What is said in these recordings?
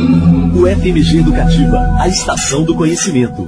O FMG Educativa, a estação do conhecimento.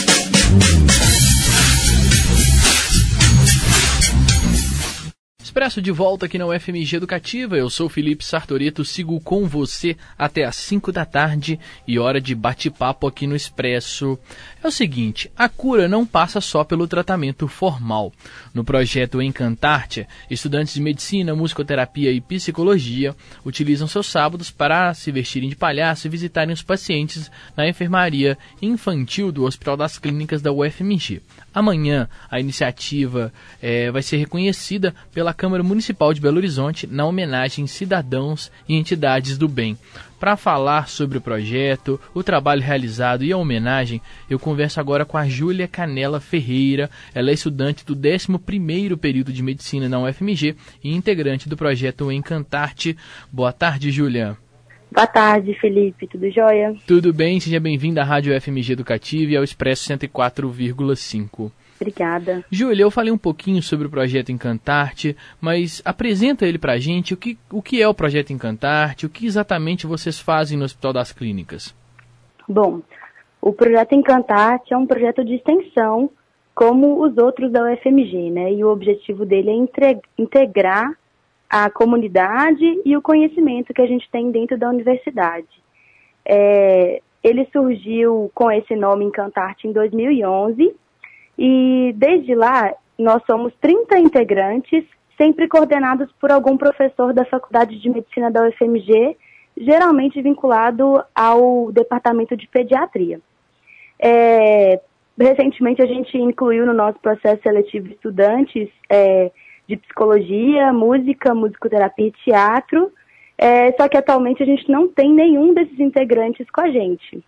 Expresso de volta aqui na UFMG Educativa, eu sou Felipe Sartoreto, sigo com você até às 5 da tarde e hora de bate-papo aqui no Expresso. É o seguinte, a cura não passa só pelo tratamento formal. No projeto Encantarte, estudantes de medicina, musicoterapia e psicologia utilizam seus sábados para se vestirem de palhaço e visitarem os pacientes na enfermaria infantil do Hospital das Clínicas da UFMG. Amanhã, a iniciativa vai ser reconhecida pela Câmara Municipal de Belo Horizonte na homenagem cidadãos e entidades do bem. Para falar sobre o projeto, o trabalho realizado e a homenagem, eu converso agora com a Júlia Canela Ferreira. Ela é estudante do 11º período de medicina na UFMG e integrante do projeto Encantarte. Boa tarde, Júlia. Boa tarde, Felipe. Tudo jóia? Tudo bem, seja bem-vinda à Rádio UFMG Educativa e ao Expresso 104,5. Obrigada. Júlia, eu falei um pouquinho sobre o projeto Encantarte, mas apresenta ele pra gente, o que é o projeto Encantarte, o que exatamente vocês fazem no Hospital das Clínicas? Bom, o projeto Encantarte é um projeto de extensão, como os outros da UFMG, né? E o objetivo dele é integrar a comunidade e o conhecimento que a gente tem dentro da universidade. Ele surgiu com esse nome Encantarte em 2011, e desde lá, nós somos 30 integrantes, sempre coordenados por algum professor da Faculdade de Medicina da UFMG, geralmente vinculado ao Departamento de Pediatria. Recentemente, a gente incluiu no nosso processo seletivo estudantes de psicologia, música, musicoterapia e teatro, só que atualmente a gente não tem nenhum desses integrantes com a gente.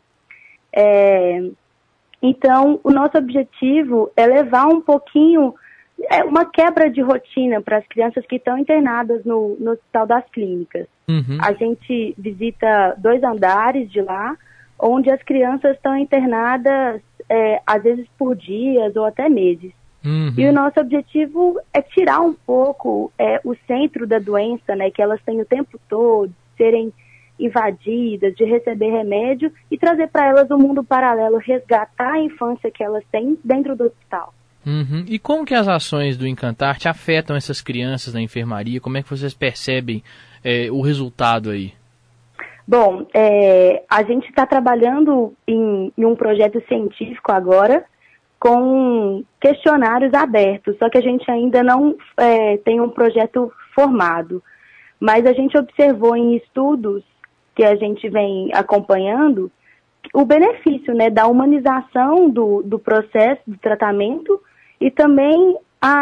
Então, o nosso objetivo é levar um pouquinho, uma quebra de rotina para as crianças que estão internadas no Hospital das Clínicas. Uhum. A gente visita 2 andares de lá, onde as crianças estão internadas, às vezes por dias ou até meses. Uhum. E o nosso objetivo é tirar um pouco o centro da doença, né, que elas têm o tempo todo, serem invadidas, de receber remédio e trazer para elas um mundo paralelo, resgatar a infância que elas têm dentro do hospital. Uhum. E como que as ações do Encantarte afetam essas crianças na enfermaria? Como é que vocês percebem o resultado aí? Bom, a gente está trabalhando em um projeto científico agora, com questionários abertos, só que a gente ainda não tem um projeto formado. Mas a gente observou em estudos que a gente vem acompanhando o benefício, né, da humanização do processo do tratamento e também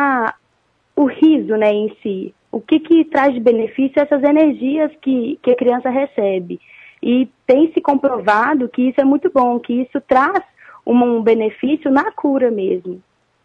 o riso, né, em si. O que traz de benefício essas energias que a criança recebe. E tem se comprovado que isso é muito bom, que isso traz um benefício na cura mesmo.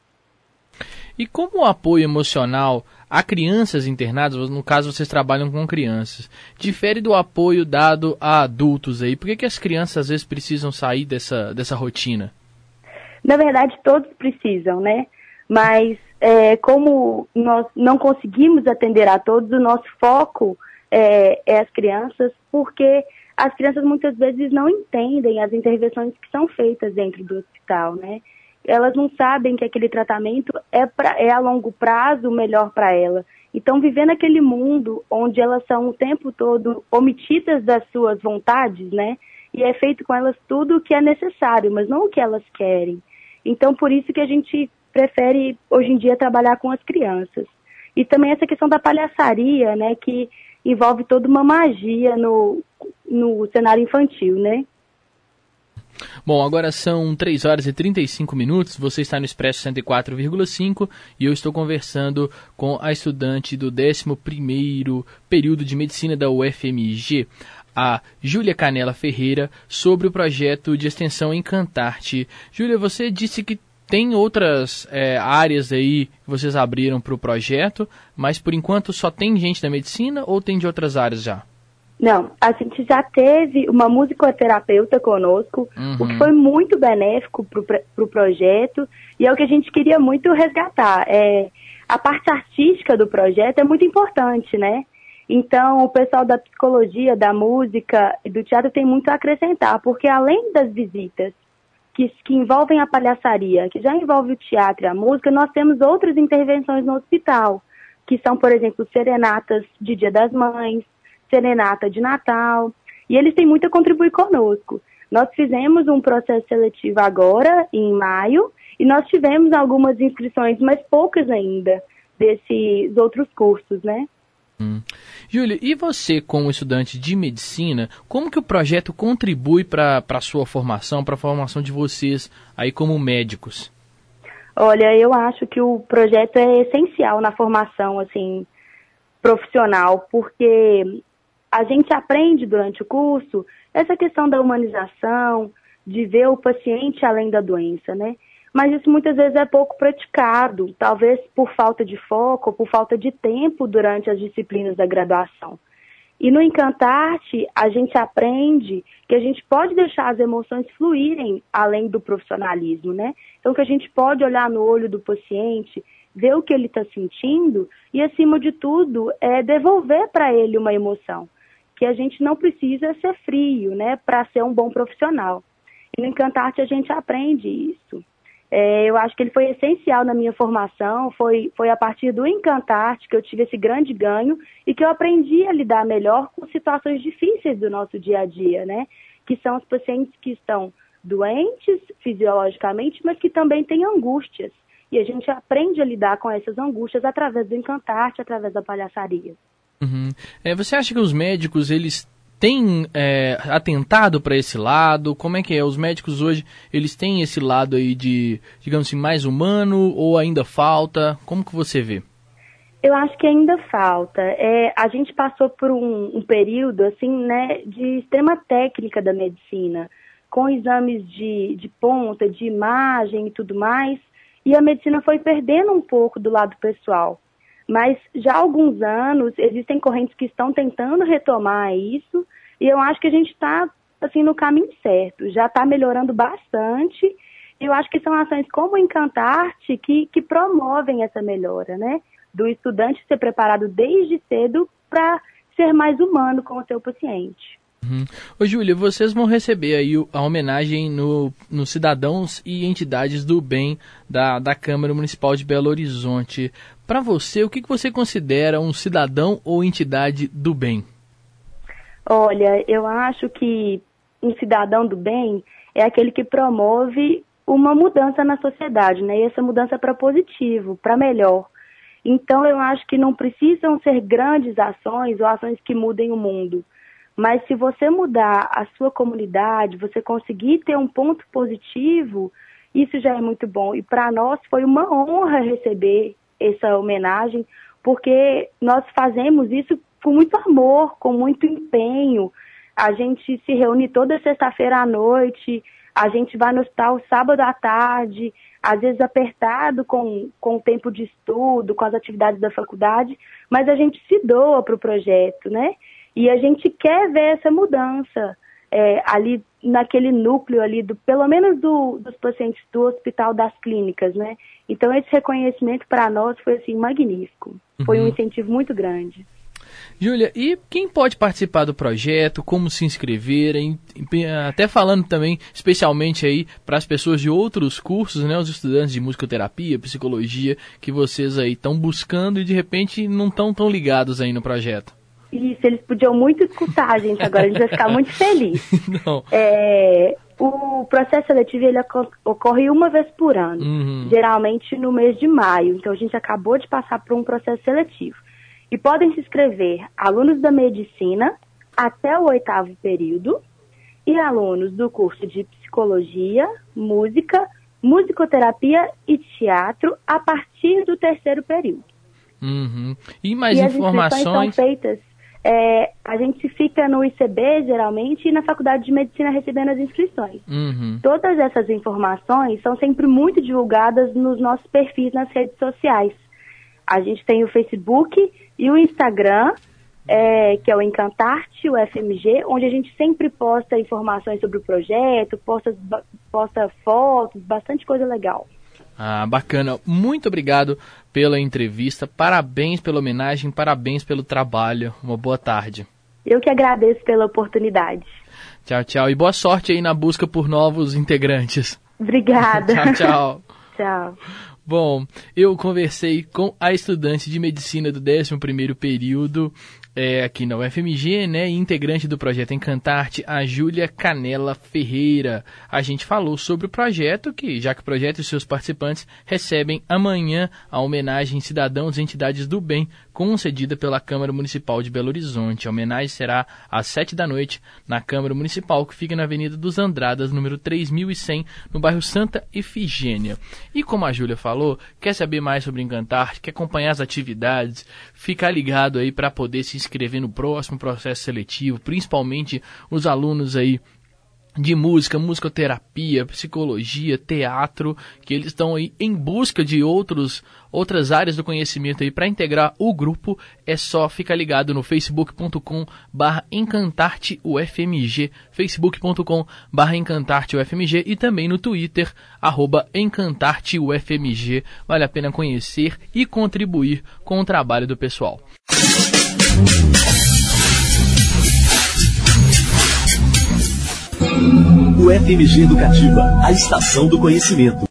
E como o apoio emocional a crianças internadas, no caso vocês trabalham com crianças, difere do apoio dado a adultos aí? Por que as crianças às vezes precisam sair dessa rotina? Na verdade, todos precisam, né? Mas como nós não conseguimos atender a todos, o nosso foco é as crianças, porque as crianças muitas vezes não entendem as intervenções que são feitas dentro do hospital, né? Elas não sabem que aquele tratamento é a longo prazo melhor para ela. Então, viver naquele mundo onde elas são o tempo todo omitidas das suas vontades, né? E é feito com elas tudo o que é necessário, mas não o que elas querem. Então, por isso que a gente prefere, hoje em dia, trabalhar com as crianças. E também essa questão da palhaçaria, né? Que envolve toda uma magia no cenário infantil, né? Bom, agora são 3 horas e 35 minutos, você está no Expresso 104,5 e eu estou conversando com a estudante do 11º período de medicina da UFMG, a Júlia Canela Ferreira, sobre o projeto de extensão Encantarte. Júlia, você disse que tem outras áreas aí que vocês abriram para o projeto, mas por enquanto só tem gente da medicina ou tem de outras áreas já? Não, a gente já teve uma musicoterapeuta conosco, o que foi muito benéfico para o projeto, e é o que a gente queria muito resgatar. A parte artística do projeto é muito importante, né? Então, o pessoal da psicologia, da música e do teatro tem muito a acrescentar, porque além das visitas que envolvem a palhaçaria, que já envolve o teatro e a música, nós temos outras intervenções no hospital, que são, por exemplo, serenatas de Dia das Mães, serenata de Natal, e eles têm muito a contribuir conosco. Nós fizemos um processo seletivo agora, em maio, e nós tivemos algumas inscrições, mas poucas ainda, desses outros cursos, né? Júlia, e você, como estudante de medicina, como que o projeto contribui para a sua formação, para a formação de vocês aí como médicos? Olha, eu acho que o projeto é essencial na formação, assim, profissional, porque a gente aprende durante o curso essa questão da humanização, de ver o paciente além da doença, né? Mas isso muitas vezes é pouco praticado, talvez por falta de foco, por falta de tempo durante as disciplinas da graduação. E no Encantarte, a gente aprende que a gente pode deixar as emoções fluírem além do profissionalismo, né? Então, que a gente pode olhar no olho do paciente, ver o que ele está sentindo e, acima de tudo, devolver para ele uma emoção. Que a gente não precisa ser frio, né, para ser um bom profissional. E no Encantarte a gente aprende isso. Eu acho que ele foi essencial na minha formação, foi a partir do Encantarte que eu tive esse grande ganho e que eu aprendi a lidar melhor com situações difíceis do nosso dia a dia, né? Que são os pacientes que estão doentes fisiologicamente, mas que também têm angústias. E a gente aprende a lidar com essas angústias através do Encantarte, através da palhaçaria. Uhum. Você acha que os médicos, eles têm atentado para esse lado? Como é que é? Os médicos hoje, eles têm esse lado aí de, digamos assim, mais humano ou ainda falta? Como que você vê? Eu acho que ainda falta. A gente passou por um período, assim, né, de extrema técnica da medicina, com exames de ponta, de imagem e tudo mais, e a medicina foi perdendo um pouco do lado pessoal. Mas já há alguns anos existem correntes que estão tentando retomar isso e eu acho que a gente está assim, no caminho certo, já está melhorando bastante e eu acho que são ações como o Encantarte que promovem essa melhora, né? Do estudante ser preparado desde cedo para ser mais humano com o seu paciente. Ô Júlia, vocês vão receber aí a homenagem nos cidadãos e entidades do bem da Câmara Municipal de Belo Horizonte. Para você, o que você considera um cidadão ou entidade do bem? Olha, eu acho que um cidadão do bem é aquele que promove uma mudança na sociedade, né? E essa mudança para positivo, para melhor. Então, eu acho que não precisam ser grandes ações ou ações que mudem o mundo. Mas se você mudar a sua comunidade, você conseguir ter um ponto positivo, isso já é muito bom. E para nós foi uma honra receber essa homenagem, porque nós fazemos isso com muito amor, com muito empenho. A gente se reúne toda sexta-feira à noite, a gente vai no hospital sábado à tarde, às vezes apertado com o tempo de estudo, com as atividades da faculdade, mas a gente se doa para o projeto, né? E a gente quer ver essa mudança ali naquele núcleo ali, pelo menos dos pacientes do Hospital das Clínicas, né? Então esse reconhecimento para nós foi assim magnífico. Foi um incentivo muito grande. Júlia, e quem pode participar do projeto, como se inscrever, até falando também especialmente aí para as pessoas de outros cursos, né, os estudantes de musicoterapia, psicologia, que vocês aí estão buscando e de repente não estão tão ligados aí no projeto? Isso, eles podiam muito escutar a gente agora, a gente vai ficar muito feliz. O processo seletivo ele ocorre uma vez por ano, geralmente no mês de maio, então a gente acabou de passar por um processo seletivo. E podem se inscrever alunos da medicina até o 8º período e alunos do curso de psicologia, música, musicoterapia e teatro a partir do 3º período. E mais informações? As inscrições são feitas, a gente fica no ICB geralmente e na Faculdade de Medicina recebendo as inscrições. Todas essas informações são sempre muito divulgadas nos nossos perfis nas redes sociais. A gente tem o Facebook e o Instagram, que é o Encantarte, o FMG, onde a gente sempre posta informações sobre o projeto, posta fotos, bastante coisa legal. Bacana. Muito obrigado pela entrevista, parabéns pela homenagem, parabéns pelo trabalho. Uma boa tarde. Eu que agradeço pela oportunidade. Tchau, tchau. E boa sorte aí na busca por novos integrantes. Obrigada. Tchau, tchau. Tchau. Bom, eu conversei com a estudante de medicina do 11º período aqui na UFMG, né, e integrante do projeto Encantarte, a Júlia Canela Ferreira. A gente falou sobre o projeto, já que o projeto e seus participantes recebem amanhã a homenagem Cidadãos e Entidades do Bem, concedida pela Câmara Municipal de Belo Horizonte. A homenagem será às 19h na Câmara Municipal, que fica na Avenida dos Andradas, número 3100, no bairro Santa Efigênia. E como a Júlia falou, quer saber mais sobre Encantarte, quer acompanhar as atividades, ficar ligado aí para poder se inscrever no próximo processo seletivo, principalmente os alunos aí de música, musicoterapia, psicologia, teatro, que eles estão aí em busca de outras áreas do conhecimento aí para integrar o grupo. É só ficar ligado no facebook.com/encantarteufmg, facebook.com/encantarteufmg e também no Twitter, @encantarteufmg. Vale a pena conhecer e contribuir com o trabalho do pessoal. UFMG Educativa, a estação do conhecimento.